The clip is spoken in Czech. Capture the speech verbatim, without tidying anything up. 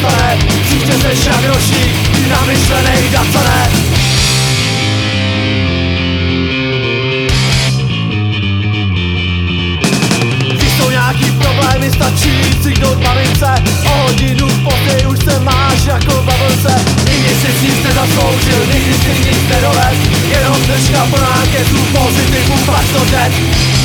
to ne, příště seš jak ročník, ty namyšlenej dacane. Když jsou nějaký problémy, stačí cyknout mamince, o hodinu později už se máš jako v bavlce. Nikdy jsi nic nezasloužil, nikdy jsi nic nedolez, jenom držka po náketu pozitivu, pak to jde.